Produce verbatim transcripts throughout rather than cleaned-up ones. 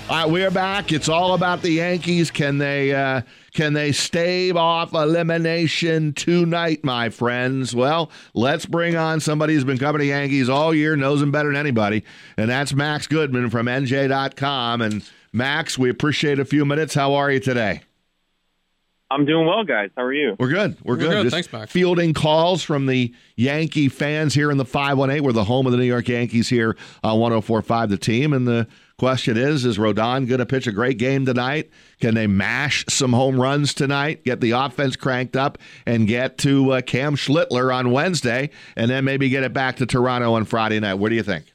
All right, we're back. It's all about the Yankees. Can they uh, can they stave off elimination tonight, my friends? Well, let's bring on somebody who's been covering the Yankees all year, knows them better than anybody, and that's Max Goodman from N J dot com. And Max, we appreciate a few minutes. How are you today? I'm doing well, guys. How are you? We're good. We're, We're good. good. Just Thanks, Max. Fielding calls from the Yankee fans here in the five one eight. We're the home of the New York Yankees here on one oh four point five The Team. And the question is, is Rodon going to pitch a great game tonight? Can they mash some home runs tonight, get the offense cranked up, and get to uh, Cam Schlittler on Wednesday, and then maybe get it back to Toronto on Friday night? What do you think?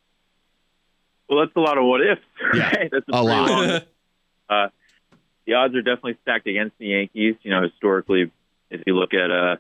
Well, that's a lot of what ifs. Yeah, right? That's a, a lot. Long, uh, the odds are definitely stacked against the Yankees. You know, historically, if you look at uh,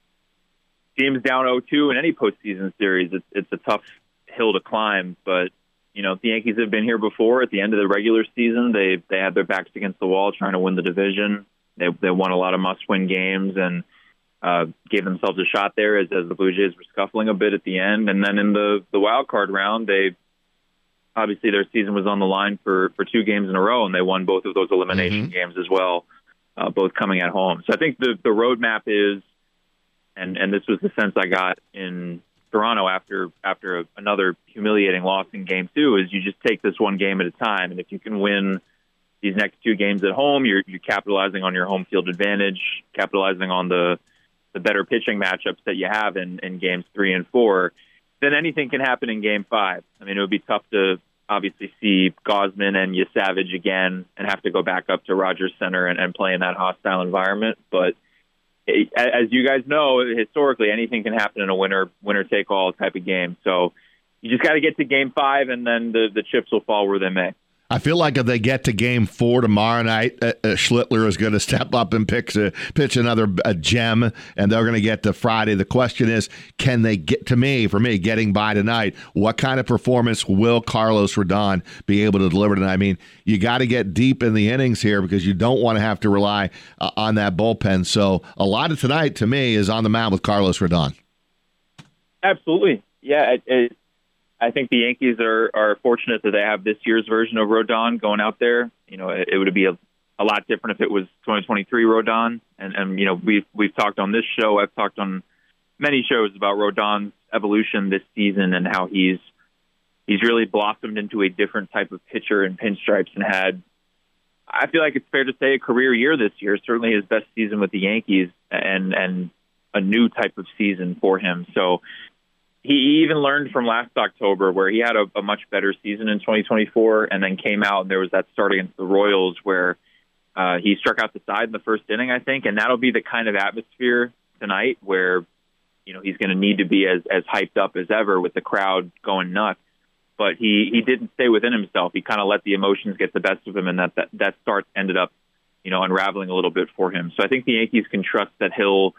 teams down oh two in any postseason series, it's, it's a tough hill to climb. But, you know, the Yankees have been here before. At the end of the regular season, they they had their backs against the wall trying to win the division. They they won a lot of must-win games and uh, gave themselves a shot there as, as the Blue Jays were scuffling a bit at the end. And then in the, the wild card round, they obviously their season was on the line for, for two games in a row, and they won both of those elimination mm-hmm. games as well, uh, both coming at home. So I think the, the roadmap is, and, and this was the sense I got in Toronto after after a, another humiliating loss in game two, is you just take this one game at a time. And if you can win these next two games at home, you're, you're capitalizing on your home field advantage, capitalizing on the, the better pitching matchups that you have in, in games three and four. Then anything can happen in game five. I mean, it would be tough to obviously see Gausman and Yesavage again and have to go back up to Rogers Center and, and play in that hostile environment. But it, as you guys know, historically, anything can happen in a winner winner take all type of game. So you just got to get to game five, and then the, the chips will fall where they may. I feel like if they get to game four tomorrow night, uh, uh, Schlittler is going to step up and pitch, a, pitch another a gem, and they're going to get to Friday. The question is, can they get, to me, for me, getting by tonight, what kind of performance will Carlos Rodon be able to deliver tonight? I mean, you got to get deep in the innings here because you don't want to have to rely uh, on that bullpen. So a lot of tonight, to me, is on the mound with Carlos Rodon. Absolutely. Yeah, it, it, I think the Yankees are, are fortunate that they have this year's version of Rodon going out there. You know, it, it would be a, a lot different if it was twenty twenty-three Rodon. And, and you know, we've, we've talked on this show, I've talked on many shows about Rodon's evolution this season and how he's he's really blossomed into a different type of pitcher in pinstripes and had, I feel like it's fair to say, a career year this year, certainly his best season with the Yankees and, and a new type of season for him. So, he even learned from last October where he had a, a much better season in twenty twenty-four and then came out and there was that start against the Royals where uh, he struck out the side in the first inning, I think. And that'll be the kind of atmosphere tonight where, you know, he's going to need to be as, as hyped up as ever with the crowd going nuts. But he, he didn't stay within himself. He kind of let the emotions get the best of him, and that, that, that start ended up, you know, unraveling a little bit for him. So I think the Yankees can trust that he'll,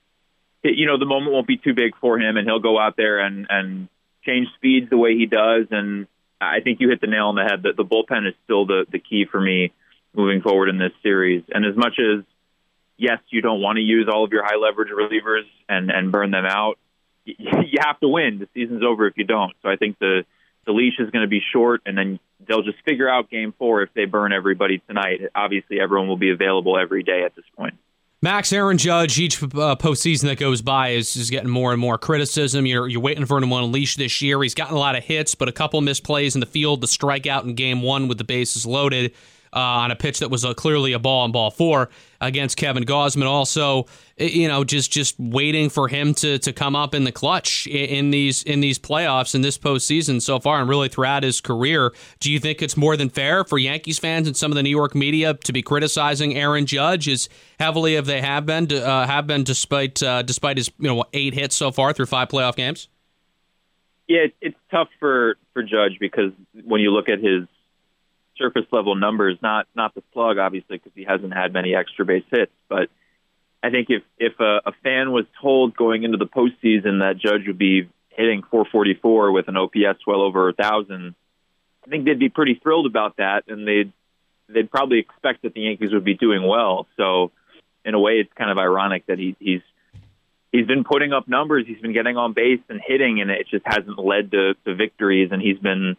you know, the moment won't be too big for him, and he'll go out there and, and change speeds the way he does. And I think you hit the nail on the head that the bullpen is still the, the key for me moving forward in this series. And as much as, yes, you don't want to use all of your high leverage relievers and, and burn them out, you have to win. The season's over if you don't. So I think the, the leash is going to be short, and then they'll just figure out game four if they burn everybody tonight. Obviously, everyone will be available every day at this point. Max, Aaron Judge, each uh, postseason that goes by is, is getting more and more criticism. You're you're waiting for him to unleash this year. He's gotten a lot of hits, but a couple missed plays in the field. The strikeout in game one with the bases loaded uh, on a pitch that was uh, clearly a ball and ball four against Kevin Gausman. Also, you know, just just waiting for him to to come up in the clutch in, in these in these playoffs in this postseason so far, and really throughout his career. Do you think it's more than fair for Yankees fans and some of the New York media to be criticizing Aaron Judge as heavily as they have been, uh, have been despite uh, despite his you know eight hits so far through five playoff games? Yeah, it's tough for, for Judge because when you look at his surface level numbers, not not the slug, obviously, because he hasn't had many extra base hits. But I think if, if a, a fan was told going into the postseason that Judge would be hitting four forty-four with an O P S well over one thousand, I think they'd be pretty thrilled about that, and they'd, they'd probably expect that the Yankees would be doing well. So in a way, it's kind of ironic that he, he's he's been putting up numbers, he's been getting on base and hitting, and it just hasn't led to, to victories, and he's been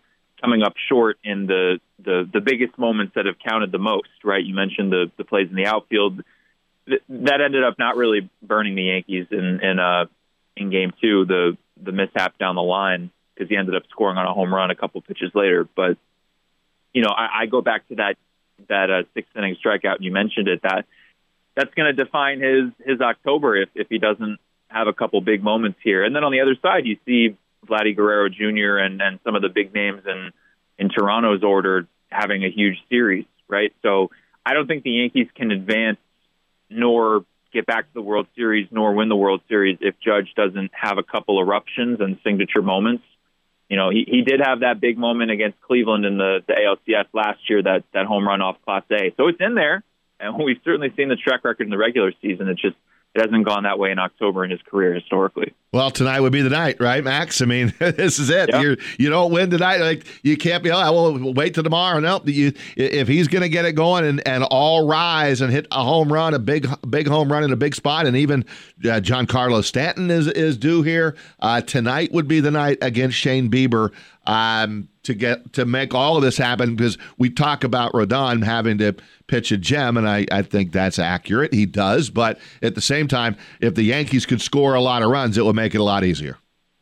coming up short in the, the, the biggest moments that have counted the most, right? You mentioned the, the plays in the outfield. Th- that ended up not really burning the Yankees in, in, uh, in game two, the, the mishap down the line, because he ended up scoring on a home run a couple pitches later. But, you know, I, I go back to that, that uh, sixth inning strikeout, and you mentioned it, that that's going to define his, his October if, if he doesn't have a couple big moments here. And then on the other side, you see Vladdy Guerrero Junior and, and some of the big names in, in Toronto's order having a huge series, right? So I don't think the Yankees can advance nor get back to the World Series nor win the World Series if Judge doesn't have a couple eruptions and signature moments. You know, he, he did have that big moment against Cleveland in the, the A L C S last year, that, that home run off Class A. So it's in there, and we've certainly seen the track record in the regular season. It's just it hasn't gone that way in October in his career historically. Well, tonight would be the night, right, Max? I mean, this is it. Yep. You're, you don't win tonight. Like, you can't be, oh, well, wait till tomorrow. No, you, if he's going to get it going and, and all rise and hit a home run, a big big home run in a big spot, and even uh, Giancarlo Stanton is, is due here, uh, tonight would be the night against Shane Bieber um, to get to make all of this happen, because we talk about Rodon having to pitch a gem, and I, I think that's accurate. He does, but at the same time, if the Yankees could score a lot of runs, it would make it a lot easier.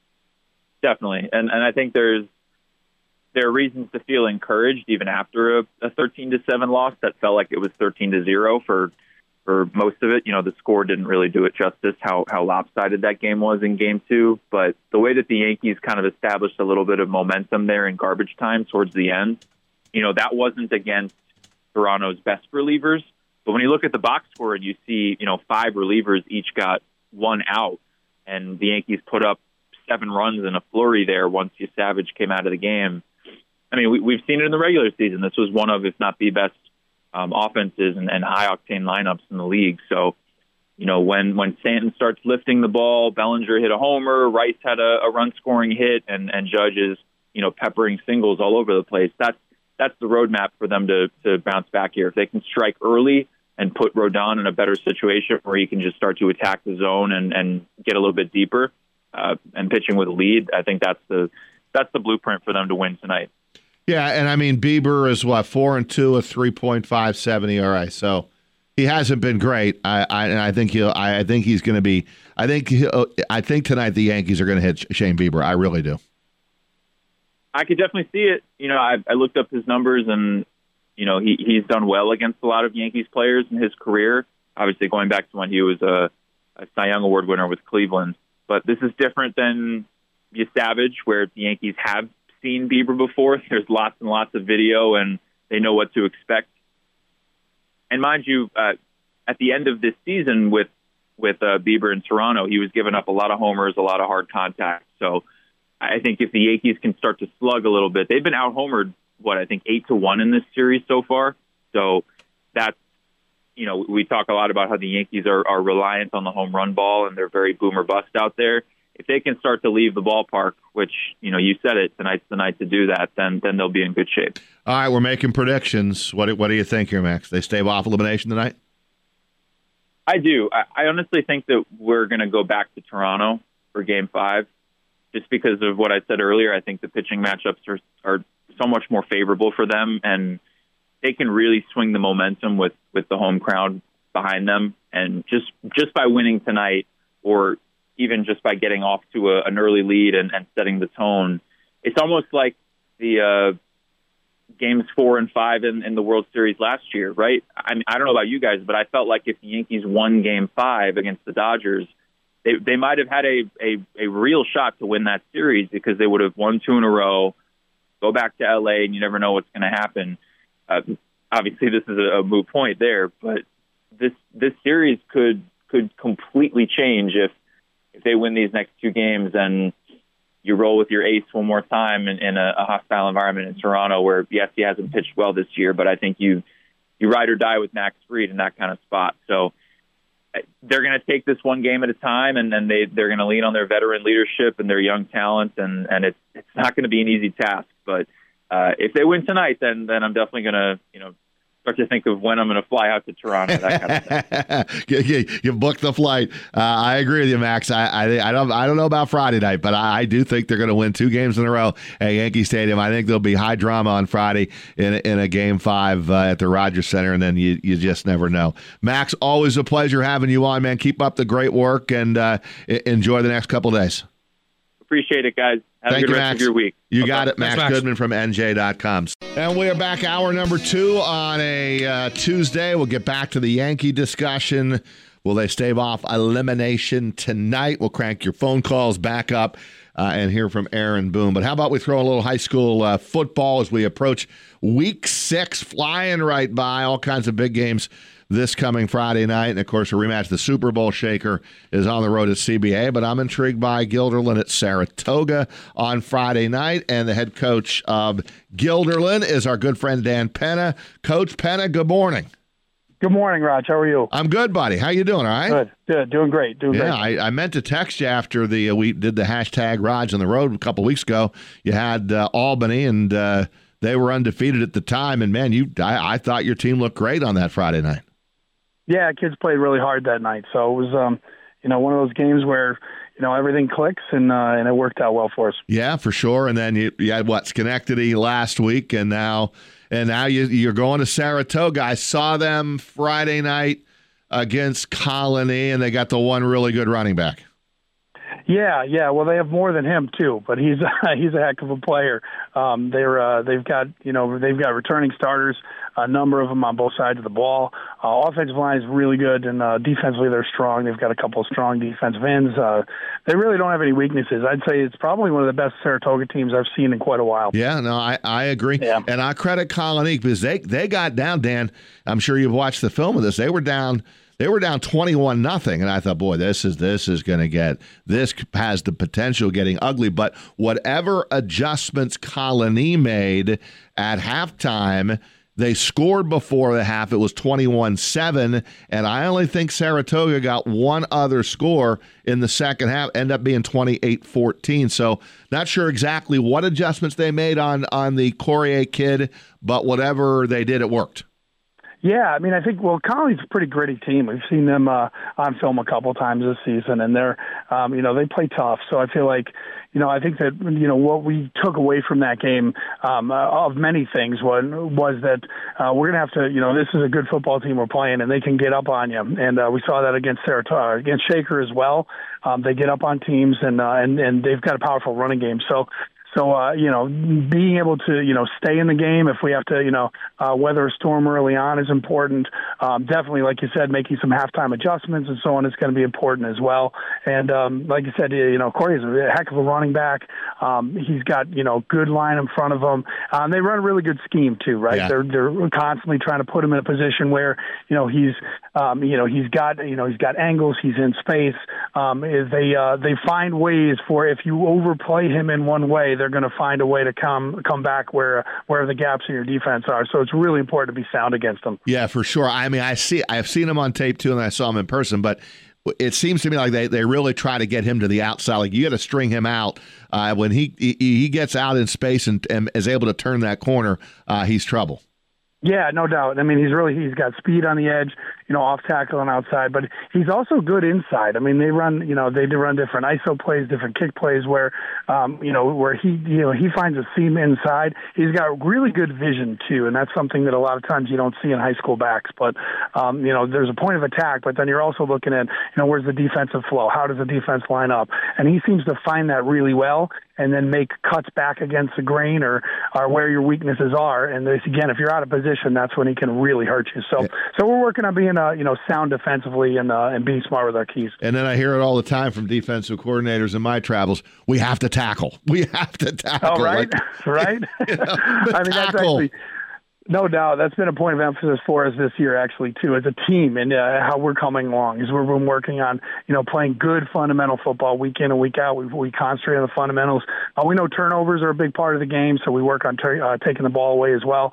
Definitely, and and I think there's there are reasons to feel encouraged even after a, a thirteen to seven loss that felt like it was thirteen to zero for for most of it. You know, the score didn't really do it justice how how lopsided that game was in game two, but the way that the Yankees kind of established a little bit of momentum there in garbage time towards the end, you know, that wasn't against Toronto's best relievers. But when you look at the box score and you see, you know, five relievers each got one out, and the Yankees put up seven runs in a flurry there once Savage came out of the game. I mean, we, we've seen it in the regular season. This was one of, if not the best um, offenses and, and high-octane lineups in the league. So, you know, when, when Stanton starts lifting the ball, Bellinger hit a homer, Rice had a, a run-scoring hit, and, and Judge is, you know, peppering singles all over the place. That's that's the roadmap for them to, to bounce back here. If they can strike early and put Rodon in a better situation where he can just start to attack the zone and, and get a little bit deeper uh, and pitching with a lead, I think that's the that's the blueprint for them to win tonight. Yeah, and I mean, Bieber is what, four and two, a three point five seven E R A. So he hasn't been great. I, I and I think he'll. I, I think he's going to be. I think. He'll, I think tonight the Yankees are going to hit Shane Bieber. I really do. I could definitely see it. You know, I, I looked up his numbers, and you know, he he's done well against a lot of Yankees players in his career. Obviously, going back to when he was a, a Cy Young Award winner with Cleveland. But this is different than Savage, where the Yankees have seen Bieber before. There's lots and lots of video, and they know what to expect. And mind you, uh, at the end of this season with with uh, Bieber in Toronto, he was giving up a lot of homers, a lot of hard contact. So I think if the Yankees can start to slug a little bit, they've been out-homered, what, I think eight to one in this series so far. So that's, you know, we talk a lot about how the Yankees are, are reliant on the home run ball, and they're very boom or bust out there. If they can start to leave the ballpark, which, you know, you said it, tonight's the night to do that, then then they'll be in good shape. All right, we're making predictions. What, what do you think here, Max? They stave off elimination tonight? I do. I, I honestly think that we're going to go back to Toronto for Game five, just because of what I said earlier. I think the pitching matchups are, are so much more favorable for them, and they can really swing the momentum with, with the home crowd behind them. And just just by winning tonight, or even just by getting off to a, an early lead and, and setting the tone, it's almost like the uh, games four and five in, in the World Series last year, right? I mean, I don't know about you guys, but I felt like if the Yankees won Game five against the Dodgers, they they might have had a, a, a real shot to win that series, because they would have won two in a row, go back to L A, and you never know what's going to happen. Uh, obviously, this is a, a moot point there, but this this series could could completely change if if they win these next two games and you roll with your ace one more time in, in a, a hostile environment in Toronto, where, yes, he hasn't pitched well this year, but I think you you ride or die with Max Fried in that kind of spot. So they're going to take this one game at a time, and then they, they're going to lean on their veteran leadership and their young talent, and, and it's it's not going to be an easy task. But uh, if they win tonight, then then I'm definitely going to you know start to think of when I'm going to fly out to Toronto. That kind of thing. you, you, you booked the flight. Uh, I agree with you, Max. I, I I don't I don't know about Friday night, but I, I do think they're going to win two games in a row at Yankee Stadium. I think there'll be high drama on Friday in a, in a game five uh, at the Rogers Center, and then you you just never know. Max, always a pleasure having you on, man. Keep up the great work and uh, enjoy the next couple days. Appreciate it, guys. Have Thank a good you, rest Max. of your week. You Bye-bye. got it, Max, Thanks, Max. Goodman from N J dot com. And we are back, hour number two on a uh, Tuesday. We'll get back to the Yankee discussion. Will they stave off elimination tonight? We'll crank your phone calls back up uh, and hear from Aaron Boone. But how about we throw a little high school uh, football as we approach week six, flying right by, all kinds of big games this coming Friday night. And, of course, a rematch. The Super Bowl shaker is on the road at C B A, but I'm intrigued by Guilderland at Saratoga on Friday night. And the head coach of Guilderland is our good friend Dan Penna. Coach Penna, good morning. Good morning, Raj. How are you? I'm good, buddy. How you doing, all right? Good, good. Doing great. Doing Yeah, great. I, I meant to text you after the uh, we did the hashtag Raj on the road a couple weeks ago. You had uh, Albany, and uh, they were undefeated at the time. And, man, you I, I thought your team looked great on that Friday night. Yeah, kids played really hard that night. So it was, um, you know, one of those games where, you know, everything clicks, and uh, and it worked out well for us. Yeah, for sure. And then you, you had, what, Schenectady last week, and now and now you, you're going to Saratoga. I saw them Friday night against Colony, and they got the one really good running back. Yeah, yeah. Well, they have more than him too, but he's he's a heck of a player. Um, they're uh, they've got you know they've got returning starters, a number of them on both sides of the ball. Uh, offensive line is really good, and uh, defensively they're strong. They've got a couple of strong defensive ends. Uh, they really don't have any weaknesses. I'd say it's probably one of the best Saratoga teams I've seen in quite a while. Yeah, no, I, I agree. Yeah. And I credit Colony because they they got down, Dan. I'm sure you've watched the film of this. They were down. They were down twenty-one nothing, and I thought, boy, this is this is going to get this has the potential of getting ugly. But whatever adjustments Colony made at halftime, they scored before the half. It was twenty-one seven, and I only think Saratoga got one other score in the second half, ended up being twenty-eight fourteen. So not sure exactly what adjustments they made on on the Courier kid, but whatever they did, it worked. Yeah, I mean, I think, well, Colony's a pretty gritty team. We've seen them uh, on film a couple times this season, and they're, um, you know, they play tough. So I feel like, you know, I think that, you know, what we took away from that game um, uh, of many things was, was that uh, we're going to have to, you know, this is a good football team we're playing, and they can get up on you. And uh, we saw that against Saratoga, against Shaker as well. Um, they get up on teams, and, uh, and, and they've got a powerful running game. So, So, uh, you know, being able to, you know, stay in the game if we have to, you know, uh, weather a storm early on is important. Um, definitely, like you said, making some halftime adjustments and so on is going to be important as well. And um, like you said, you know, Corey is a heck of a running back. Um, he's got, you know, good line in front of him. Um, they run a really good scheme too, right? Yeah. They're they're constantly trying to put him in a position where, you know, he's, um, you know, he's got, you know, he's got angles, he's in space. Um, they uh, they find ways for if you overplay him in one way, they're going to find a way to come come back where where the gaps in your defense are. So it's really important to be sound against them. Yeah, for sure. I mean, I see. I've seen him on tape too, and I saw him in person. But it seems to me like they, they really try to get him to the outside. Like you got to string him out uh, when he, he he gets out in space and, and is able to turn that corner. Uh, he's trouble. Yeah, no doubt. I mean, he's really he's got speed on the edge, you know, off tackle and outside, but he's also good inside. I mean, they run, you know, they do run different I S O plays, different kick plays where, um, you know, where he, you know, he finds a seam inside. He's got really good vision too, and that's something that a lot of times you don't see in high school backs. But, um, you know, there's a point of attack, but then you're also looking at, you know, where's the defensive flow? How does the defense line up? And he seems to find that really well, and then make cuts back against the grain or, or where your weaknesses are. And this, again, if you're out of position, that's when he can really hurt you. So, yeah. so we're working on being, uh, you know, sound defensively and uh, and being smart with our keys. And then I hear it all the time from defensive coordinators in my travels. We have to tackle. We have to tackle. Oh, right, like, right. You know, I mean, that's actually. No doubt. That's been a point of emphasis for us this year, actually, too, as a team, and uh, how we're coming along. Is we've been working on, you know, playing good fundamental football week in and week out. We, we concentrate on the fundamentals. Uh, we know turnovers are a big part of the game, so we work on ter- uh, taking the ball away as well.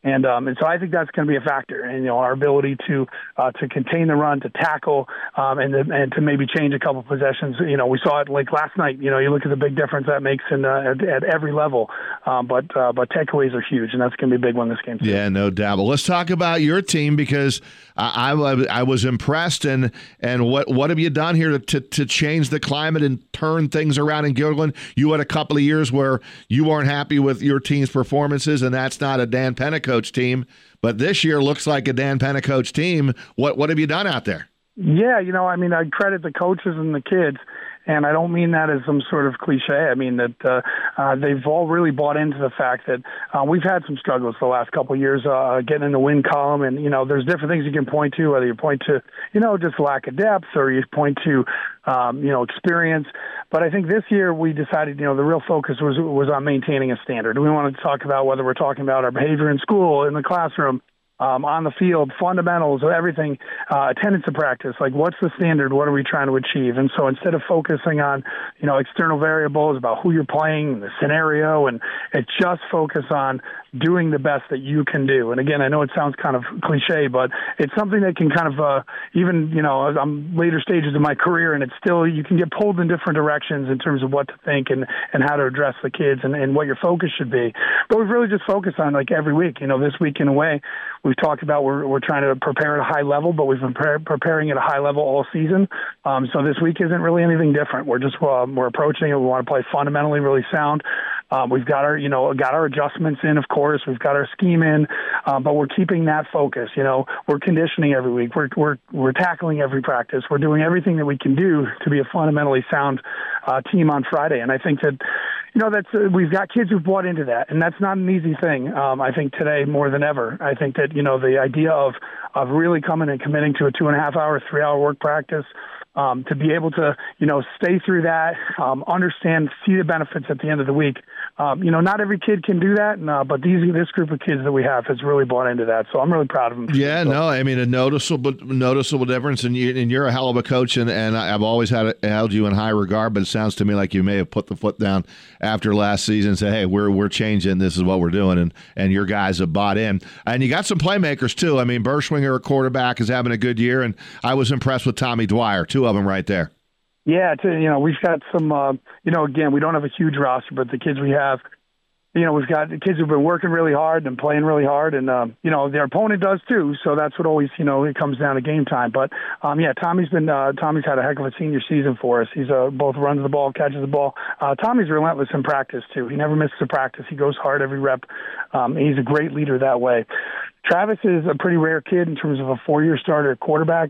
And um, and so I think that's going to be a factor, and you know our ability to uh, to contain the run, to tackle, um, and to, and to maybe change a couple possessions. You know, we saw it like last night. You know, you look at the big difference that makes in uh, at, at every level. Um, but uh, but takeaways are huge, and that's going to be a big one this game too. Yeah, no doubt. But let's talk about your team, because I, I, I was impressed. And and what what have you done here to, to to change the climate and turn things around in Gilderland? You had a couple of years where you weren't happy with your team's performances, and that's not a Dan Pennicoat team, but this year looks like a Dan Pennicoat team. What what have you done out there? Yeah, you know, I mean, I credit the coaches and the kids, and I don't mean that as some sort of cliche. I mean that uh, uh, they've all really bought into the fact that uh, we've had some struggles the last couple of years uh, getting in the win column, and you know, there's different things you can point to, whether you point to, you know, just lack of depth, or you point to, um, you know, experience. But I think this year we decided, you know, the real focus was was on maintaining a standard. We wanted to talk about whether we're talking about our behavior in school, in the classroom, Um, on the field, fundamentals, everything, uh, attendance to practice, like what's the standard, what are we trying to achieve? And so instead of focusing on, you know, external variables about who you're playing, the scenario, and it just focus on doing the best that you can do. And again, I know it sounds kind of cliche, but it's something that can kind of, uh, even, you know, I'm later stages of my career, and it's still, you can get pulled in different directions in terms of what to think and, and how to address the kids and, and what your focus should be. But we've really just focused on, like, every week. You know, this week in a way, we've talked about we're, we're trying to prepare at a high level, but we've been pre- preparing at a high level all season. Um, so this week isn't really anything different. We're just, uh, we're approaching it. We want to play fundamentally really sound. Um, we've got our, you know, got our adjustments in, of course. We've got our scheme in, uh, but we're keeping that focus. You know, we're conditioning every week. We're we're we're tackling every practice. We're doing everything that we can do to be a fundamentally sound uh, team on Friday. And I think that, you know, that's uh, we've got kids who've bought into that, and that's not an easy thing. Um, I think today more than ever. I think that, you know, the idea of of really coming and committing to a two and a half hour, three hour work practice. Um, to be able to, you know, stay through that, um, understand, see the benefits at the end of the week. Um, you know, not every kid can do that, and, uh, but these this group of kids that we have has really bought into that. So I'm really proud of them. Yeah, no, I mean a noticeable noticeable difference, and, you, and you're a hell of a coach, and, and I've always had held you in high regard. But it sounds to me like you may have put the foot down after last season and said, "Hey, we're we're changing. This is what we're doing," and and your guys have bought in, and you got some playmakers too. I mean, Berschwinger, a quarterback, is having a good year, and I was impressed with Tommy Dwyer, two of them right there. Yeah, to, you know, we've got some, uh, you know, again, we don't have a huge roster, but the kids we have, you know, we've got the kids who've been working really hard and playing really hard, and, um, you know, their opponent does too, so that's what always, you know, it comes down to game time. But, um, yeah, Tommy's been, uh, Tommy's had a heck of a senior season for us. He's uh, both runs the ball, catches the ball. Uh, Tommy's relentless in practice too. He never misses a practice. He goes hard every rep. Um, he's a great leader that way. Travis is a pretty rare kid in terms of a four-year starter at quarterback.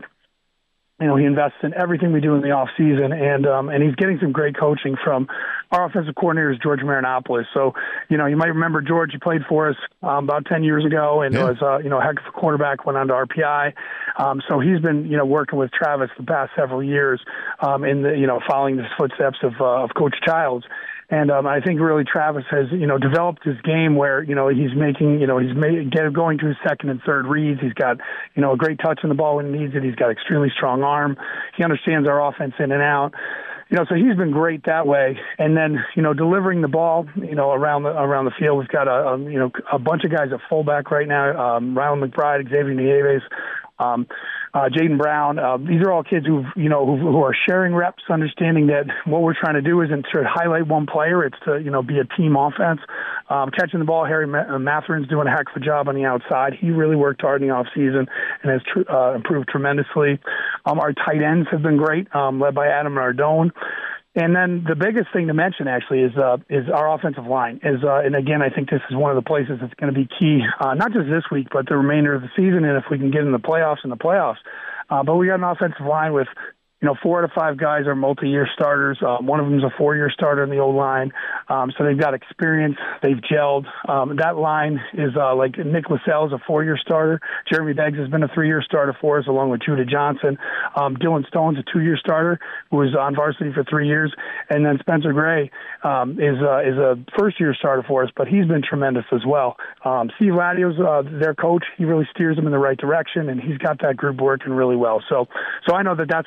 You know, he invests in everything we do in the off season, and um, and he's getting some great coaching from our offensive coordinator, George Marinopoulos. So, you know, you might remember George. He played for us um, about ten years ago, and yeah. was uh, you know a heck of a quarterback. Went on to R P I. Um, so he's been you know working with Travis the past several years, um, in the you know following the footsteps of uh, of Coach Childs. And um, I think really Travis has, you know, developed his game where, you know, he's making, you know, he's made, get, going to his second and third reads. He's got, you know, a great touch on the ball when he needs it. He's got extremely strong arm. He understands our offense in and out. You know, so he's been great that way. And then, you know, delivering the ball, you know, around the around the field. We've got a, a you know a bunch of guys at fullback right now. Um, Rylan McBride, Xavier Nieves, um, uh, Jaden Brown. Uh, these are all kids who you know who, who are sharing reps, understanding that what we're trying to do isn't to highlight one player. It's to you know be a team offense. Um, catching the ball, Harry Matherin's doing a heck of a job on the outside. He really worked hard in the offseason and has tr- uh, improved tremendously. Um, our tight ends have been great, um, led by Adam Nardone. And then the biggest thing to mention actually is uh, is our offensive line. Is uh, and again, I think this is one of the places that's going to be key, uh, not just this week, but the remainder of the season, and if we can get in the playoffs in the playoffs. Uh, but we got an offensive line with, you know, four out of five guys are multi-year starters. Um, one of them is a four-year starter in the O-line. Um, so they've got experience. They've gelled. Um, that line is uh, like Nick Lascelles, a four-year starter. Jeremy Beggs has been a three-year starter for us, along with Judah Johnson. Um, Dylan Stone's a two-year starter who was on varsity for three years. And then Spencer Gray um, is, uh, is a first-year starter for us, but he's been tremendous as well. Um, Steve Ladio's uh, their coach. He really steers them in the right direction, and he's got that group working really well. So, so I know that that's going to be a real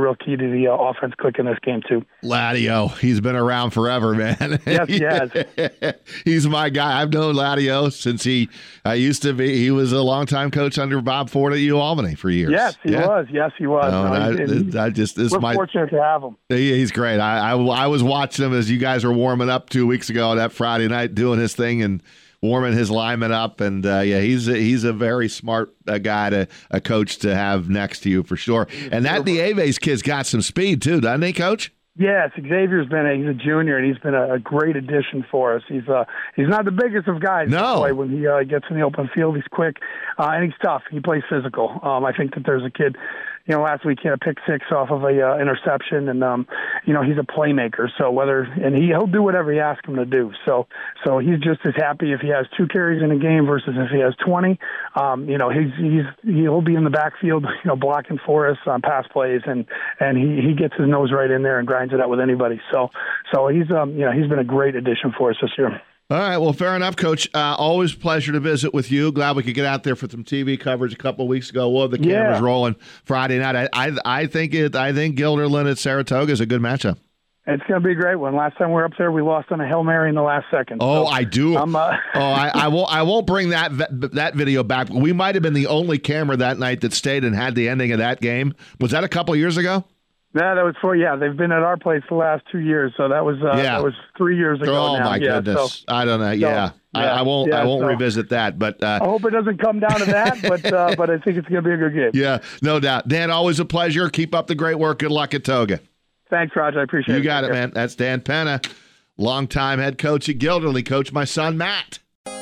real key to the uh, offense clicking this game too. Ladio, he's been around forever, man. Yes, he has. He's my guy. I've known Ladio since he I used to be. He was a longtime coach under Bob Ford at U Albany for years. Yes, he yeah. was. Yes, he was. No, no, I, and I just this we're my, fortunate to have him. He, he's great. I, I I was watching him as you guys were warming up two weeks ago that Friday night, doing his thing and warming his lineman up, and uh, yeah, he's a, he's a very smart uh, guy to a coach to have next to you for sure. And that Nieves kid's got some speed too, doesn't he, Coach? Yes, Xavier's been a, he's a junior, and he's been a, a great addition for us. He's uh he's not the biggest of guys. No, to play. When he uh, gets in the open field, he's quick uh, and he's tough. He plays physical. Um, I think that there's a kid. You know, last week he had a pick six off of a uh, interception, and um, you know, he's a playmaker. So whether and he he'll do whatever you ask him to do. So so he's just as happy if he has two carries in a game versus if he has twenty. Um, you know, he's he's he'll be in the backfield, you know, blocking for us on pass plays, and and he he gets his nose right in there and grinds it out with anybody. So so he's um you know he's been a great addition for us this year. All right, well, fair enough, Coach. Uh, always a pleasure to visit with you. Glad we could get out there for some T V coverage a couple of weeks ago. We'll have the cameras yeah. rolling Friday night. I, I I think it. I think Guilderland at Saratoga is a good matchup. It's going to be a great one. Last time we were up there, we lost on a Hail Mary in the last second. Oh, so, I do. um, uh, oh, I, I won't. I won't bring that that video back. We might have been the only camera that night that stayed and had the ending of that game. Was that a couple of years ago? Yeah, that was for yeah. They've been at our place the last two years, so that was uh, yeah. that was three years ago. Oh now. my yeah, goodness! So, I don't know. Yeah, so, yeah I, I won't. yeah, I won't so, revisit that. But uh, I hope it doesn't come down to that. but uh, but I think it's going to be a good game. Yeah, no doubt. Dan, always a pleasure. Keep up the great work. Good luck at Toga. Thanks, Roger. I appreciate you it. You got it, man. That's Dan Penna, longtime head coach at Guilderland. Coach my son Matt.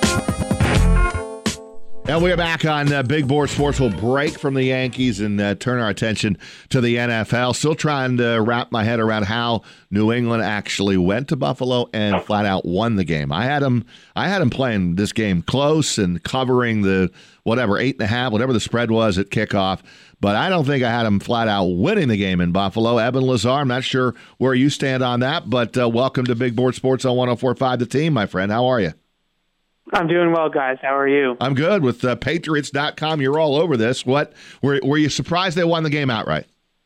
And we're back on uh, Big Board Sports. We'll break from the Yankees and uh, turn our attention to the N F L. Still trying to wrap my head around how New England actually went to Buffalo and flat out won the game. I had them, I had them playing this game close and covering the whatever eight and a half, whatever the spread was at kickoff. But I don't think I had them flat out winning the game in Buffalo. Evan Lazar, I'm not sure where you stand on that, but uh, welcome to Big Board Sports on one oh four point five The Team, my friend. How are you? I'm doing well, guys. How are you? I'm good. With uh, Patriots dot com, you're all over this. What were were you surprised they won the game outright?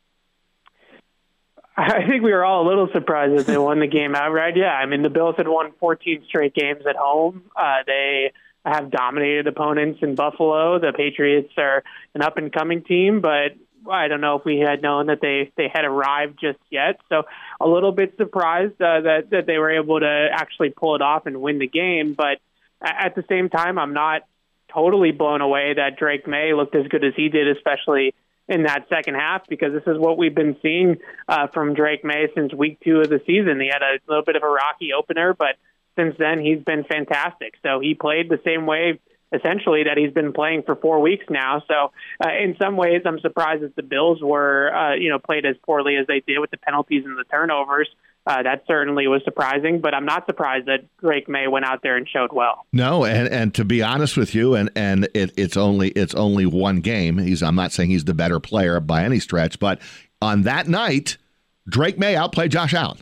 I think we were all a little surprised that they won the game outright. Yeah, I mean, the Bills had won fourteen straight games at home. Uh, they have dominated opponents in Buffalo. The Patriots are an up-and-coming team, but I don't know if we had known that they, they had arrived just yet. So a little bit surprised uh, that, that they were able to actually pull it off and win the game, but at the same time, I'm not totally blown away that Drake May looked as good as he did, especially in that second half, because this is what we've been seeing uh, from Drake May since week two of the season. He had a little bit of a rocky opener, but since then he's been fantastic. So he played the same way, essentially, that he's been playing for four weeks now. So uh, in some ways, I'm surprised that the Bills were, uh, you know, played as poorly as they did with the penalties and the turnovers. Uh, that certainly was surprising, but I'm not surprised that Drake May went out there and showed well. No, and, and to be honest with you, and and it, it's only it's only one game. He's I'm not saying he's the better player by any stretch, but on that night, Drake May outplayed Josh Allen.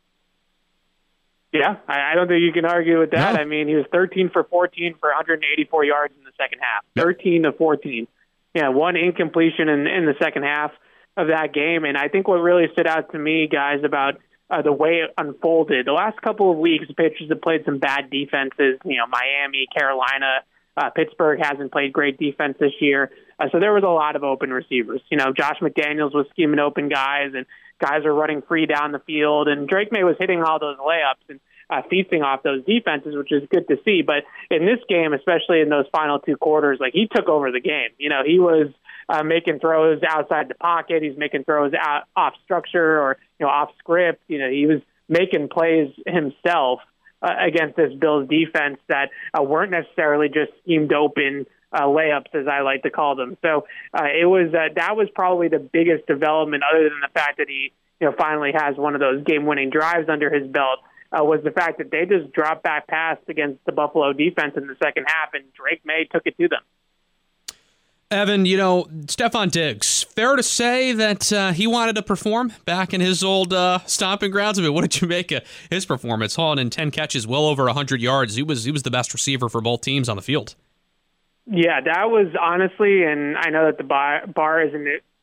Yeah, I, I don't think you can argue with that. No. I mean, he was thirteen for fourteen for one hundred eighty-four yards in the second half. Yep. thirteen to fourteen. Yeah, one incompletion in, in the second half of that game, and I think what really stood out to me, guys, about Uh, the way it unfolded. The last couple of weeks, the Patriots have played some bad defenses. You know, Miami, Carolina, uh, Pittsburgh hasn't played great defense this year. Uh, so there was a lot of open receivers. You know, Josh McDaniels was scheming open guys, and guys are running free down the field. And Drake May was hitting all those layups and uh, feasting off those defenses, which is good to see. But in this game, especially in those final two quarters, like he took over the game. You know, he was Uh, making throws outside the pocket. He's making throws out, off structure or, you know, off script. You know, he was making plays himself uh, against this Bills defense that uh, weren't necessarily just schemed open uh, layups, as I like to call them. So uh, it was uh, that was probably the biggest development, other than the fact that he, you know, finally has one of those game-winning drives under his belt. Uh, was the fact that they just dropped back pass against the Buffalo defense in the second half, and Drake May took it to them. Evan, you know, Stephon Diggs, fair to say that uh, he wanted to perform back in his old uh, stomping grounds? I mean, what did you make of his performance? Hauling in ten catches, well over one hundred yards. He was he was the best receiver for both teams on the field. Yeah, that was honestly, and I know that the bar, bar isn't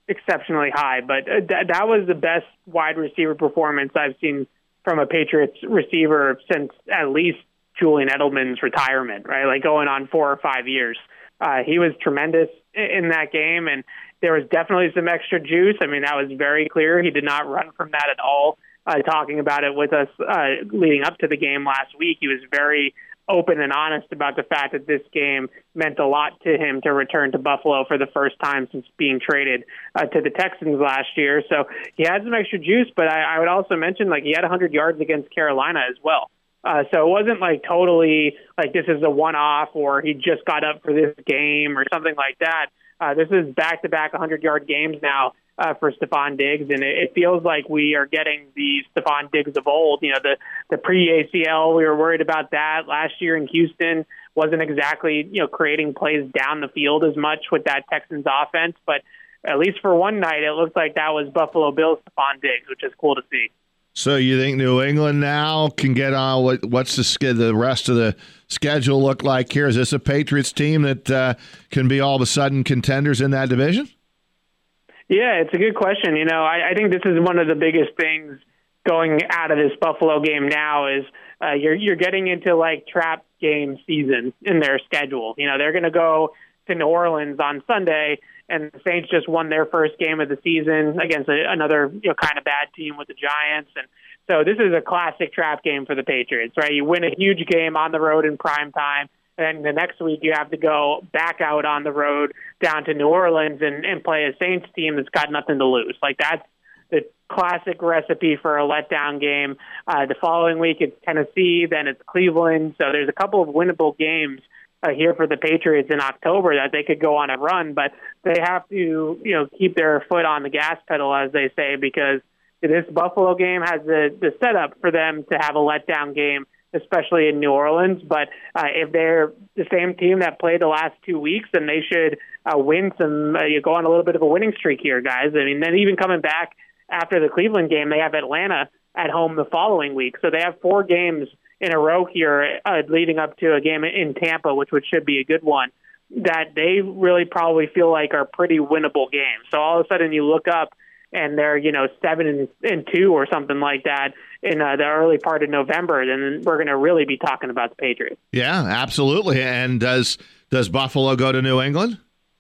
exceptionally high, but th- that was the best wide receiver performance I've seen from a Patriots receiver since at least Julian Edelman's retirement, right? Like going on four or five years. Uh, he was tremendous in that game, and there was definitely some extra juice. I mean, that was very clear. He did not run from that at all. Uh, talking about it with us uh, leading up to the game last week, he was very open and honest about the fact that this game meant a lot to him to return to Buffalo for the first time since being traded uh, to the Texans last year. So he had some extra juice, but I, I would also mention like he had one hundred yards against Carolina as well. Uh, so it wasn't like totally like this is a one-off or he just got up for this game or something like that. Uh, this is back-to-back one hundred-yard games now uh, for Stephon Diggs, and it, it feels like we are getting the Stephon Diggs of old. You know, the, the pre-A C L, we were worried about that. Last year in Houston wasn't exactly, you know, creating plays down the field as much with that Texans offense, but at least for one night, it looked like that was Buffalo Bills Stephon Diggs, which is cool to see. So you think New England now can get on? What, what's the the rest of the schedule look like here? Is this a Patriots team that uh, can be all of a sudden contenders in that division? Yeah, it's a good question. You know, I, I think this is one of the biggest things going out of this Buffalo game now is uh, you're you're getting into like trap game season in their schedule. You know, they're going to go to New Orleans on Sunday, and the Saints just won their first game of the season against a, another you know, kind of bad team with the Giants. And so this is a classic trap game for the Patriots, right? You win a huge game on the road in prime time, and the next week you have to go back out on the road down to New Orleans and, and play a Saints team that's got nothing to lose. Like that's the classic recipe for a letdown game. Uh, the following week it's Tennessee, then it's Cleveland. So there's a couple of winnable games Uh, here for the Patriots in October that they could go on a run, but they have to, you know, keep their foot on the gas pedal, as they say, because this Buffalo game has the, the setup for them to have a letdown game, especially in New Orleans. But uh, if they're the same team that played the last two weeks, then they should uh, win some, uh, you go on a little bit of a winning streak here, guys. I mean, then even coming back after the Cleveland game, they have Atlanta at home the following week. So they have four games in a row here uh, leading up to a game in Tampa, which which should be a good one, that they really probably feel like are pretty winnable games. So all of a sudden you look up and they're, you know, seven and, and two or something like that in uh, the early part of November, then we're going to really be talking about the Patriots. Yeah, absolutely. And does does Buffalo go to New England?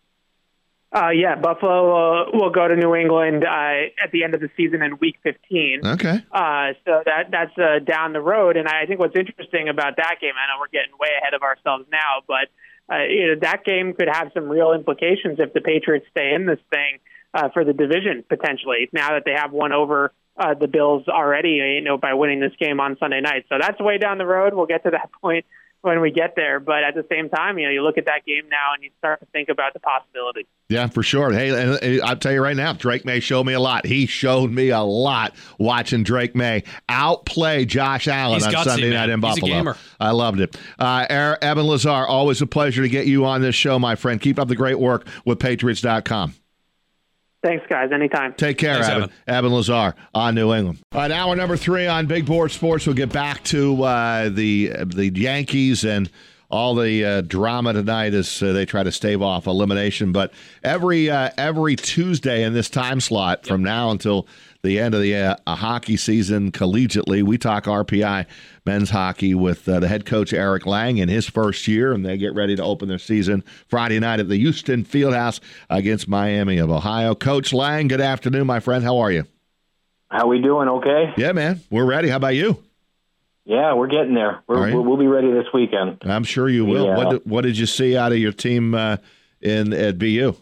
Uh, yeah, Buffalo uh, will go to New England uh, at the end of the season in Week fifteen. Okay. Uh, so that that's uh, down the road, and I think what's interesting about that game, I know we're getting way ahead of ourselves now, but uh, you know, that game could have some real implications if the Patriots stay in this thing uh, for the division potentially. Now that they have won over uh, the Bills already, you know, by winning this game on Sunday night. So that's way down the road. We'll get to that point when we get there. But at the same time, you know, you look at that game now and you start to think about the possibility. Yeah, for sure. Hey, and I'll tell you right now, Drake May showed me a lot. He showed me a lot watching Drake May outplay Josh Allen He's on gutsy, Sunday man. night in He's Buffalo. a gamer. I loved it. Uh, Evan Lazar, always a pleasure to get you on this show, my friend. Keep up the great work with Patriots dot com. Thanks, guys. Anytime. Take care, Thanks, Evan. Evan. Evan Lazar on New England. All right, hour number three on Big Board Sports. We'll get back to uh, the the Yankees and all the uh, drama tonight as uh, they try to stave off elimination. But every uh, every Tuesday in this time slot from now until the end of the uh, hockey season collegiately, we talk R P I men's hockey with uh, the head coach Eric Lang in his first year, and they get ready to open their season Friday night at the Houston Fieldhouse against Miami of Ohio. Coach Lang, good afternoon, my friend. How are you? How we doing? Okay. Yeah, man. We're ready. How about you? Yeah, we're getting there. We're, we'll, we'll be ready this weekend. I'm sure you will. Yeah. What did, what did you see out of your team uh, in at B U?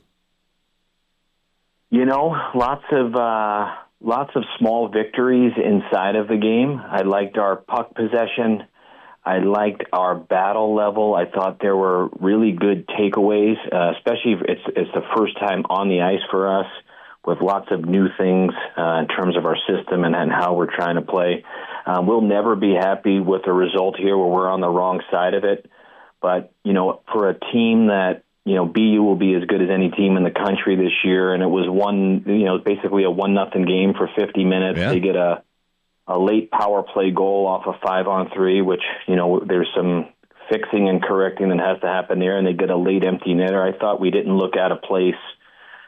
You know, lots of uh, lots of small victories inside of the game. I liked our puck possession. I liked our battle level. I thought there were really good takeaways, uh, especially if it's it's the first time on the ice for us, with lots of new things uh, in terms of our system and, and how we're trying to play. Um, we'll never be happy with the result here where we're on the wrong side of it. But, you know, for a team that, you know, B U will be as good as any team in the country this year, and it was one, you know, basically a one nothing game for fifty minutes. Yeah. They get a, a late power play goal off of five on three, which, you know, there's some fixing and correcting that has to happen there, and they get a late empty netter. I thought we didn't look out of place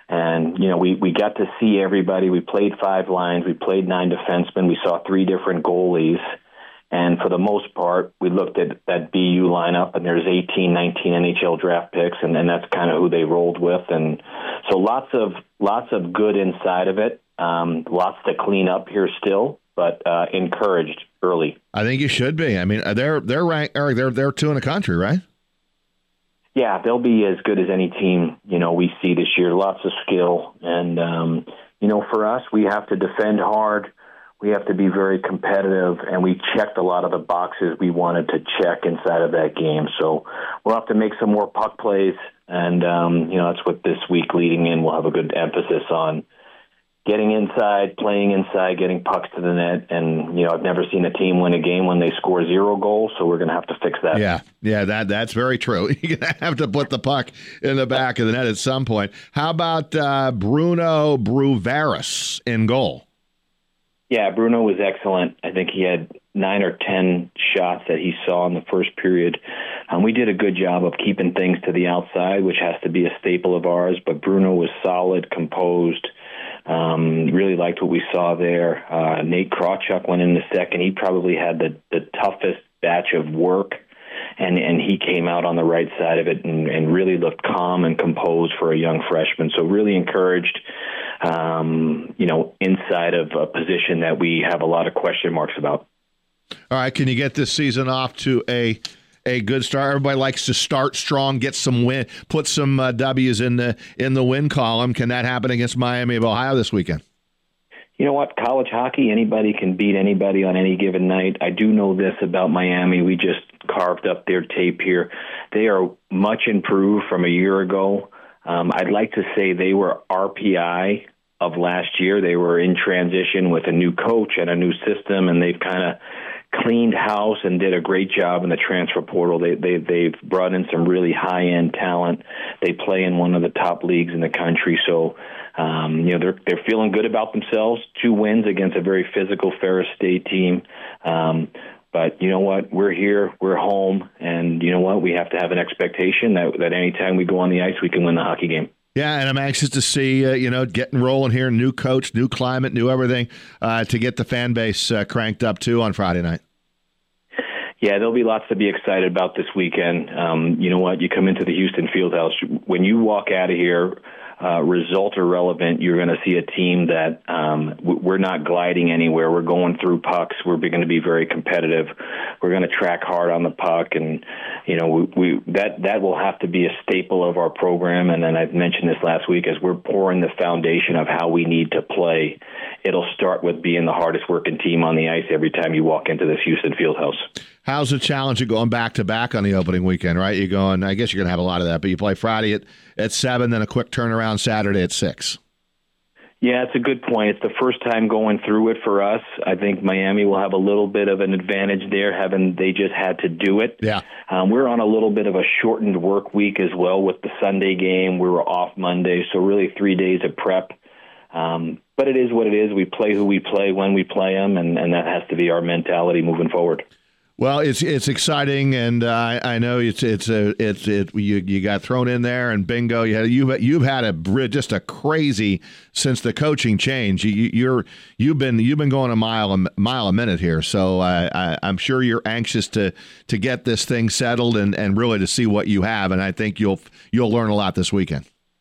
And, you know, we, we got to see everybody. We played five lines. We played nine defensemen. We saw three different goalies. And for the most part, we looked at that B U lineup, and there's eighteen, nineteen N H L draft picks, and, and that's kind of who they rolled with. And so lots of lots of good inside of it. Um, lots to clean up here still, but uh, encouraged early. I think you should be. I mean, they're they're ranked. They're they're two in the country, right? Yeah, they'll be as good as any team, you know, we see this year. Lots of skill. And, um, you know, for us, we have to defend hard. We have to be very competitive. And we checked a lot of the boxes we wanted to check inside of that game. So we'll have to make some more puck plays. And, um, you know, that's what this week leading in, we'll have a good emphasis on getting inside, playing inside, getting pucks to the net. And, you know, I've never seen a team win a game when they score zero goals, so we're going to have to fix that. Yeah, yeah, that that's very true. You're going to have to put the puck in the back of the net at some point. How about uh, Bruno Bruvaris in goal? Yeah, Bruno was excellent. I think he had nine or ten shots that he saw in the first period. Um, we did a good job of keeping things to the outside, which has to be a staple of ours, but Bruno was solid, composed. Um, really liked what we saw there. Uh, Nate Krawchuk went in the second. He probably had the, the toughest batch of work, and, and he came out on the right side of it and, and really looked calm and composed for a young freshman. So really encouraged, um, you know, inside of a position that we have a lot of question marks about. All right, can you get this season off to a a good start? Everybody likes to start strong, get some win, put some uh, W's in the in the win column. Can that happen against Miami of Ohio this weekend? You know what? College hockey, anybody can beat anybody on any given night. I do know this about Miami. We just carved up their tape here. They are much improved from a year ago. Um, I'd like to say they were R P I of last year. They were in transition with a new coach and a new system, and they've kind of cleaned house and did a great job in the transfer portal. They, they, they've brought in some really high-end talent. They play in one of the top leagues in the country. So, um, you know, they're, they're feeling good about themselves. Two wins against a very physical Ferris State team. Um, but you know what? We're here. We're home. And you know what? We have to have an expectation that, that anytime we go on the ice, we can win the hockey game. Yeah, and I'm anxious to see, uh, you know, getting rolling here, new coach, new climate, new everything, uh, to get the fan base uh, cranked up, too, on Friday night. Yeah, there'll be lots to be excited about this weekend. Um, you know what? You come into the Houston Fieldhouse. When you walk out of here, uh, result irrelevant, you're going to see a team that um, we're not gliding anywhere. We're going through pucks. We're going to be very competitive. We're going to track hard on the puck, and you know we, we that that will have to be a staple of our program. And then I've mentioned this last week, as we're pouring the foundation of how we need to play. It'll start with being the hardest working team on the ice every time you walk into this Houston Fieldhouse. How's the challenge of going back to back on the opening weekend, right? You're going, I guess you're going to have a lot of that, but you play Friday at, at seven, then a quick turnaround Saturday at six. Yeah, it's a good point. It's the first time going through it for us. I think Miami will have a little bit of an advantage there, having they just had to do it. Yeah. Um, we're on a little bit of a shortened work week as well with the Sunday game. We were off Monday, so really three days of prep. Um, but it is what it is. We play who we play when we play them, and, and that has to be our mentality moving forward. Well, it's it's exciting, and uh, I, I know it's it's a it's it you you got thrown in there, and bingo, you had, you've you've had a just a crazy since the coaching change. You, you're you've been you've been going a mile a mile a minute here, so uh, I, I'm sure you're anxious to to get this thing settled and, and really to see what you have, and I think you'll you'll learn a lot this weekend.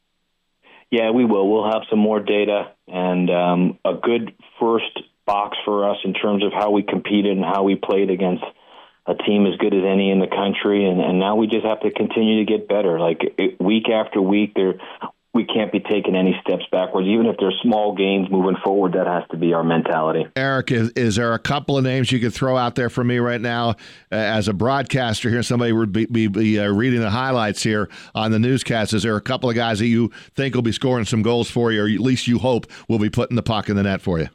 Yeah, we will. We'll have some more data and um, a good first box for us in terms of how we competed and how we played against a team as good as any in the country, and, and now we just have to continue to get better. Like it, week after week, there we can't be taking any steps backwards. Even if they're small gains moving forward, that has to be our mentality. Eric, is, is there a couple of names you could throw out there for me right now uh, as a broadcaster here? Somebody would be, be, be uh, reading the highlights here on the newscast. Is there a couple of guys that you think will be scoring some goals for you, or at least you hope will be putting the puck in the net for you?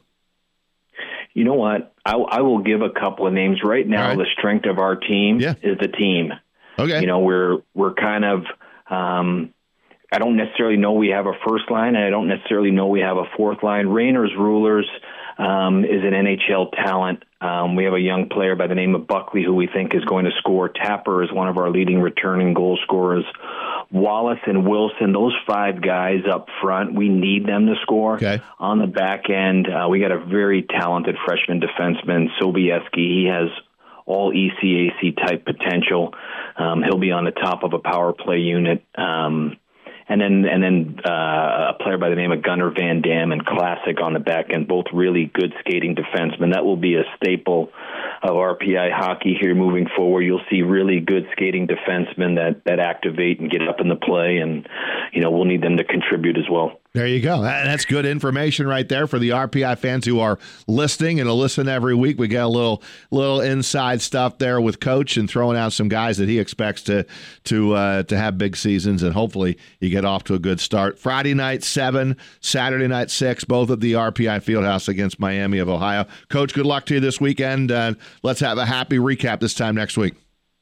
You know what? I, I will give a couple of names right now. Right. The strength of our team yeah. is the team. Okay. You know, we're we're kind of. Um, I don't necessarily know we have a first line, and I don't necessarily know we have a fourth line. Rainers Rulers um, is an N H L talent. Um, we have a young player by the name of Buckley who we think is going to score. Tapper is one of our leading returning goal scorers. Wallace and Wilson, those five guys up front, we need them to score. Okay. On the back end, uh, we got a very talented freshman defenseman, Sobieski. He has all E C A C type potential. Um, he'll be on the top of a power play unit. Um, and then and then uh, a player by the name of Gunnar Van Dam and Classic on the back end, both really good skating defensemen. That will be a staple of R P I hockey here moving forward. You'll see really good skating defensemen that, that activate and get up in the play, and you know we'll need them to contribute as well. There you go. That's good information right there for the R P I fans who are listening and to listen every week. We get a little little inside stuff there with Coach and throwing out some guys that he expects to to uh, to have big seasons, and hopefully you get off to a good start. Friday night seven, Saturday night six, both at the R P I Fieldhouse against Miami of Ohio. Coach, good luck to you this weekend. Uh, let's have a happy recap this time next week.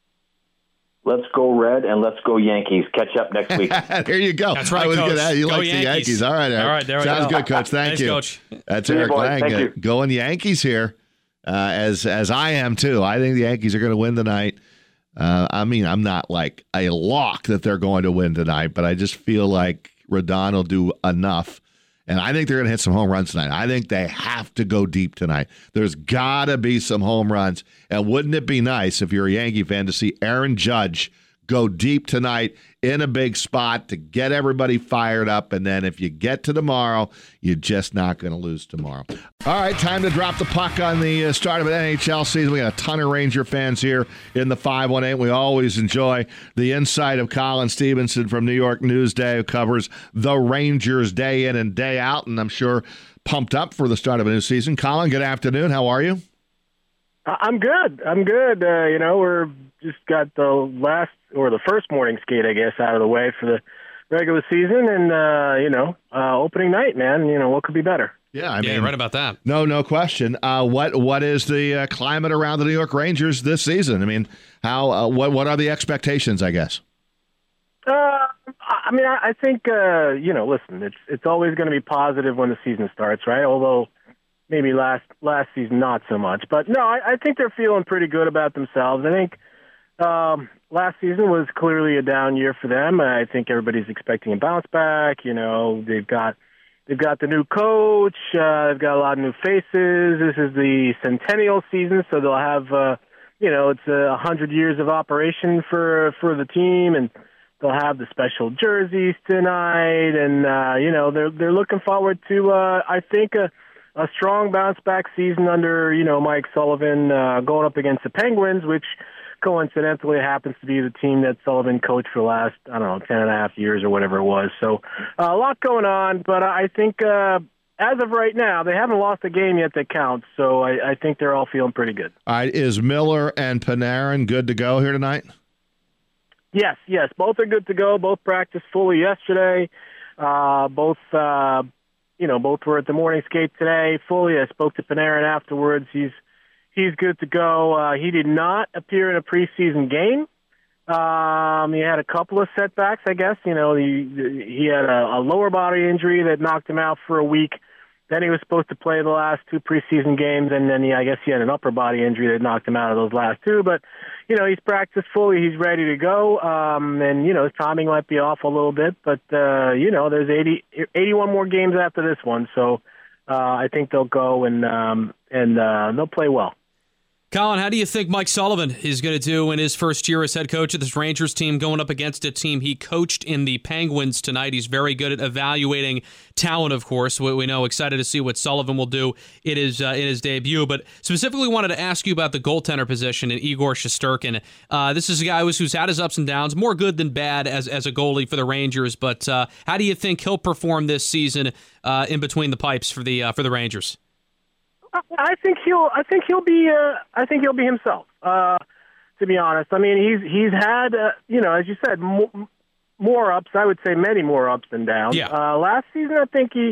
Let's go Red and let's go Yankees. Catch up next week. There you go. That's right, I was Coach. Good. You go like Yankees. the Yankees. All right, Eric. All right, there we Sounds go. good, Coach. Thank Thanks, you. Coach. That's See you, Eric boys. Lang Thank uh, you. going Yankees here, uh, as as I am too. I think the Yankees are going to win tonight. Uh, I mean, I'm not like a lock that they're going to win tonight, but I just feel like Rodon will do enough. And I think they're going to hit some home runs tonight. I think they have to go deep tonight. There's got to be some home runs. And wouldn't it be nice if you're a Yankee fan to see Aaron Judge go deep tonight in a big spot to get everybody fired up? And then if you get to tomorrow, you're just not going to lose tomorrow. All right, time to drop the puck on the uh, start of an N H L season. We got a ton of Ranger fans here in the five one eight. We always enjoy the insight of Colin Stevenson from New York Newsday, who covers the Rangers day in and day out, and I'm sure pumped up for the start of a new season. Colin, good afternoon. How are you? I'm good. I'm good. Uh, you know, we're just got the last or the first morning skate, I guess, out of the way for the regular season, and uh, you know, uh, opening night, man. You know, what could be better? Yeah, I Yeah, mean, you're right about that. No, no question. Uh, what what is the uh, climate around the New York Rangers this season? I mean, how uh, what what are the expectations? I guess. Uh, I mean, I, I think uh, you know. Listen, it's it's always going to be positive when the season starts, right? Although maybe last last season not so much. But no, I, I think they're feeling pretty good about themselves. I think um, last season was clearly a down year for them. I think everybody's expecting a bounce back. You know, they've got they've got the new coach. Uh, they've got a lot of new faces. This is the centennial season, so they'll have uh, you know it's a hundred years of operation for for the team, and they'll have the special jerseys tonight, and uh, you know they're they're looking forward to uh, I think a a strong bounce-back season under, you know, Mike Sullivan uh, going up against the Penguins, which coincidentally happens to be the team that Sullivan coached for the last, I don't know, ten and a half years or whatever it was. So uh, a lot going on, but I think uh, as of right now, they haven't lost a game yet that counts, so I, I think they're all feeling pretty good. All right, is Miller and Panarin good to go here tonight? Yes, yes, both are good to go. Both practiced fully yesterday. Uh, both uh You know, both were at the morning skate today fully. I spoke to Panarin afterwards. He's he's good to go. Uh, he did not appear in a preseason game. Um, he had a couple of setbacks, I guess. You know, he he had a, a lower body injury that knocked him out for a week. Then he was supposed to play the last two preseason games, and then he, I guess he had an upper body injury that knocked him out of those last two. But, you know, he's practiced fully. He's ready to go. Um, and, you know, his timing might be off a little bit. But, uh, you know, there's eighty, eighty-one more games after this one. So uh, I think they'll go and, um, and uh, they'll play well. Colin, how do you think Mike Sullivan is going to do in his first year as head coach of this Rangers team, going up against a team he coached in the Penguins tonight? He's very good at evaluating talent, of course. We, we know, excited to see what Sullivan will do in his, uh, in his debut. But specifically wanted to ask you about the goaltender position in Igor Shesterkin. Uh, this is a guy who's, who's had his ups and downs, more good than bad as, as a goalie for the Rangers. But uh, how do you think he'll perform this season uh, in between the pipes for the uh, for the Rangers? I think he'll. I think he'll be. Uh, I think he'll be himself. Uh, to be honest, I mean, he's he's had. Uh, you know, as you said, more, more ups. I would say many more ups than downs. Yeah. Uh, last season, I think he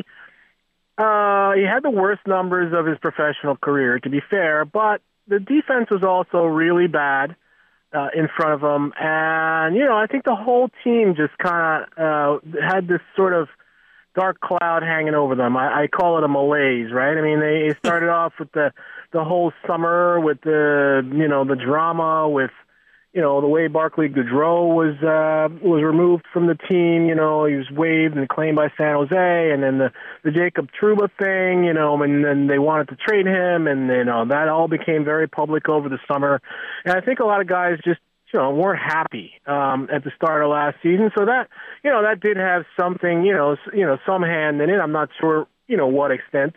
uh, he had the worst numbers of his professional career. To be fair, but the defense was also really bad uh, in front of him, and you know, I think the whole team just kind of uh, had this sort of dark cloud hanging over them. I, I call it a malaise, right? I mean, they started off with the the whole summer with the, you know, the drama with, you know, the way Barclay Goodrow was uh, was removed from the team. You know, he was waived and claimed by San Jose, and then the, the Jacob Trouba thing, you know, and then they wanted to trade him, and, you know, that all became very public over the summer. And I think a lot of guys just, you know, weren't happy um, at the start of last season. So that, you know, that did have something, you know, you know, some hand in it. I'm not sure, you know, what extent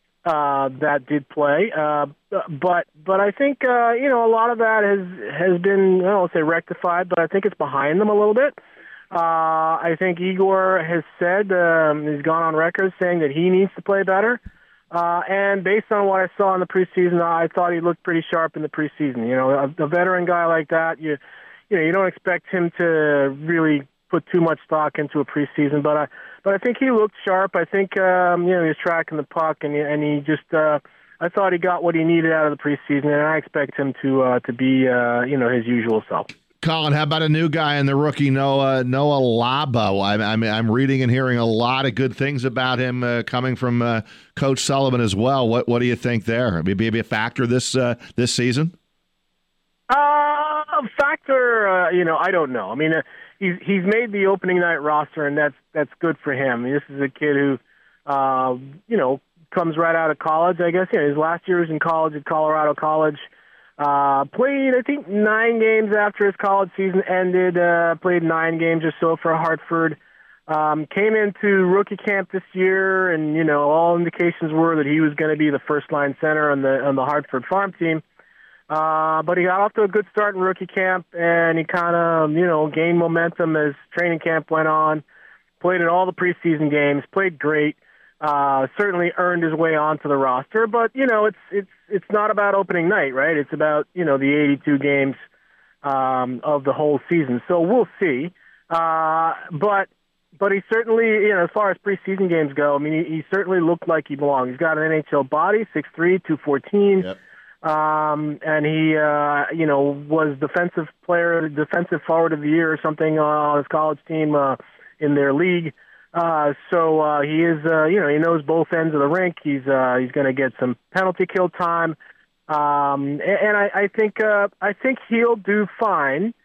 uh, that did play. Uh, but but I think, uh, you know, a lot of that has, has been, I don't want to say rectified, but I think it's behind them a little bit. Uh, I think Igor has said, um, he's gone on record saying that he needs to play better. Uh, and based on what I saw in the preseason, I thought he looked pretty sharp in the preseason. You know, a, a veteran guy like that, you you know, you don't expect him to really put too much stock into a preseason, but I but I think he looked sharp. I think um, you know, he was tracking the puck, and he, and he just uh, I thought he got what he needed out of the preseason, and I expect him to uh, to be uh, you know, his usual self. Colin, how about a new guy in the rookie, Noah Noah Labo? I'm, I'm I'm reading and hearing a lot of good things about him uh, coming from uh, Coach Sullivan as well. What what do you think there? Maybe be a factor this uh, this season? Uh, a factor, uh, you know, I don't know. I mean, uh, he's he's made the opening night roster, and that's that's good for him. I mean, this is a kid who, uh, you know, comes right out of college. I guess, you know, his last year was in college at Colorado College. Uh, played, I think, nine games after his college season ended, uh, played nine games or so for Hartford. Um, came into rookie camp this year, and, you know, all indications were that he was going to be the first-line center on the on the Hartford farm team. Uh, but he got off to a good start in rookie camp, and he kind of, you know, gained momentum as training camp went on, played in all the preseason games, played great. Uh, certainly earned his way onto the roster, but you know, it's it's it's not about opening night, right? It's about, you know, the eighty-two games um, of the whole season. So we'll see. Uh, but but he certainly, you know, as far as preseason games go, I mean, he, he certainly looked like he belonged. He's got an N H L body, six three, two fourteen, yep. um, and he, uh, you know, was defensive player, defensive forward of the year or something uh, on his college team uh, in their league. Uh, so, uh, he is, uh, you know, he knows both ends of the rink. He's, uh, he's going to get some penalty kill time. Um, and, and I, I think, uh, I think he'll do fine.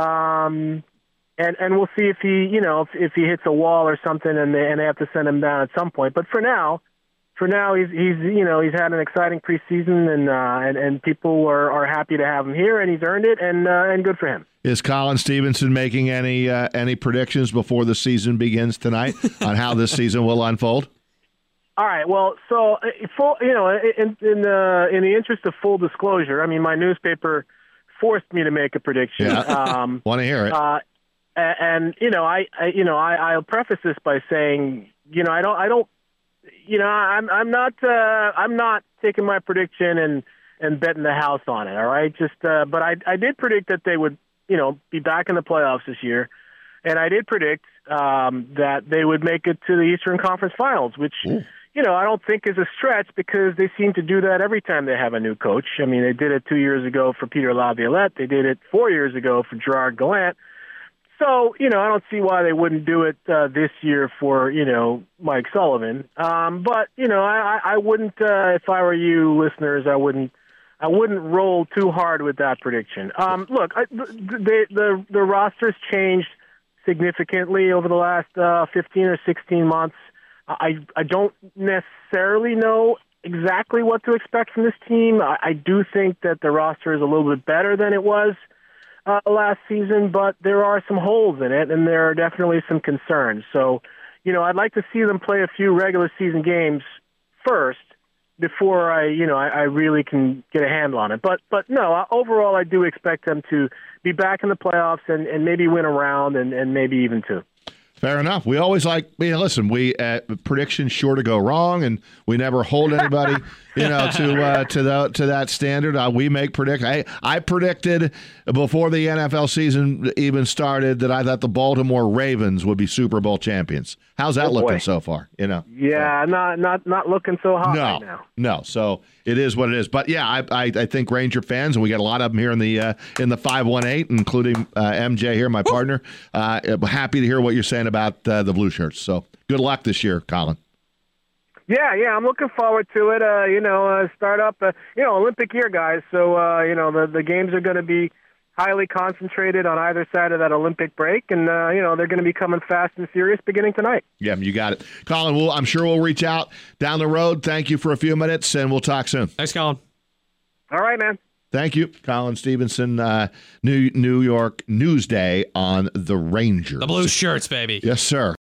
Um, and, and we'll see if he, you know, if, if he hits a wall or something and they, and they have to send him down at some point. But for now, for now, he's, he's, you know, he's had an exciting preseason, and, uh, and, and people are, are happy to have him here, and he's earned it, and, uh, and good for him. Is Colin Stevenson making any uh, any predictions before the season begins tonight on how this season will unfold? All right. Well, so full, you know, in in the in the interest of full disclosure, I mean, my newspaper forced me to make a prediction. Yeah. Um, Want to hear it? Uh, and, and you know, I, I you know, I, I'll preface this by saying, you know, I don't, I don't, you know, I'm I'm not uh, I'm not taking my prediction and and betting the house on it. All right. Just, uh, but I I did predict that they would, you know, be back in the playoffs this year. And I did predict um, that they would make it to the Eastern Conference Finals, which, Ooh. you know, I don't think is a stretch because they seem to do that every time they have a new coach. I mean, they did it two years ago for Peter Laviolette. They did it four years ago for Gerard Gallant. So, you know, I don't see why they wouldn't do it uh, this year for, you know, Mike Sullivan. Um, but, you know, I, I wouldn't, uh, if I were you listeners, I wouldn't, I wouldn't roll too hard with that prediction. Um, look, I, the, the the roster's changed significantly over the last uh, fifteen or sixteen months. I I don't necessarily know exactly what to expect from this team. I, I do think that the roster is a little bit better than it was uh, last season, but there are some holes in it, and there are definitely some concerns. So, you know, I'd like to see them play a few regular season games first before I, you know, I, I really can get a handle on it. But, but no, overall, I do expect them to be back in the playoffs and, and maybe win a round and, and maybe even two. Fair enough. We always like, you know, listen, we uh, predictions sure to go wrong, and we never hold anybody, you know, to uh, to the, to that standard. Uh, we make predict. I I predicted before the N F L season even started that I thought the Baltimore Ravens would be Super Bowl champions. How's that oh, looking boy. so far? You know. Yeah, so. not not not looking so hot no, right now. No, so it is what it is. But yeah, I I, I think Ranger fans, and we got a lot of them here in the uh, in the five one eight, including uh, M J here, my Woo! partner. Uh, happy to hear what you're saying about uh, the Blue Shirts. So good luck this year, Colin. Yeah, yeah, I'm looking forward to it. Uh, you know, uh, start up, uh, you know, Olympic year, guys. So uh, you know, the the games are going to be highly concentrated on either side of that Olympic break, and uh, you know they're going to be coming fast and furious beginning tonight. Yeah, you got it. Colin, we'll, I'm sure we'll reach out down the road. Thank you for a few minutes, and we'll talk soon. Thanks, Colin. All right, man. Thank you. Colin Stevenson, uh, New New York Newsday on the Rangers. The blue shirts, baby. Yes, sir.